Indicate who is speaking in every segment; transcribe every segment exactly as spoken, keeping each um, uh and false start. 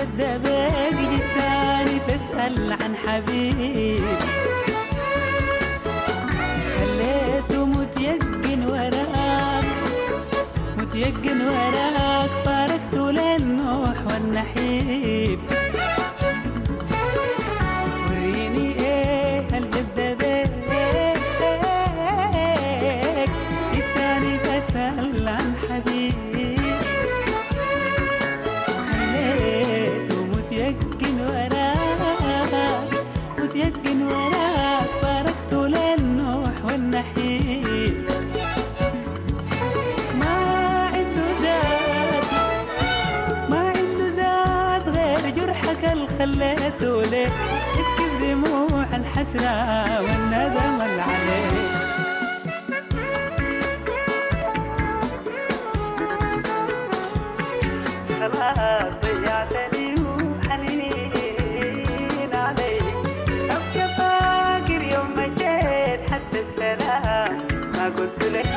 Speaker 1: الدباق جيتاني تسأل عن حبيب، خليته متيقن وراك متيقن وراك، فارقته للنوح والنحيب. وريني ايه الجدباك جيتاني تسأل عن حبيب، متيقن وراك متيقن وراك، فارقته للنوح والنحيب. ما عنده ذات ما عنده ذات غير جرحك اللي خليته ليه تبكي دموع الحسرة والندم اللي عليك. خلاص ضيعتني وحنين عليك، أبقى فاكر يوم مشيت حتى السلام ما قلت لك.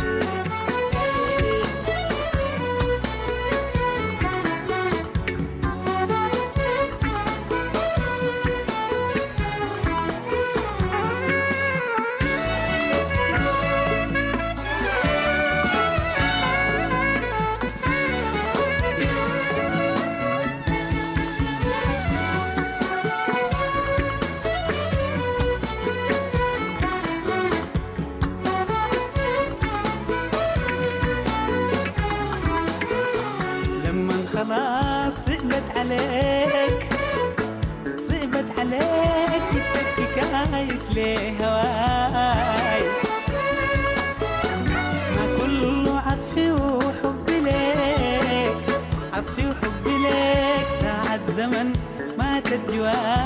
Speaker 1: خلاص صعبت عليك صعبت عليك جدك كايس ليه هواي، ما كله عطفي وحبي ليك عطفي وحبي ليك، ساعة زمن ما تجواي.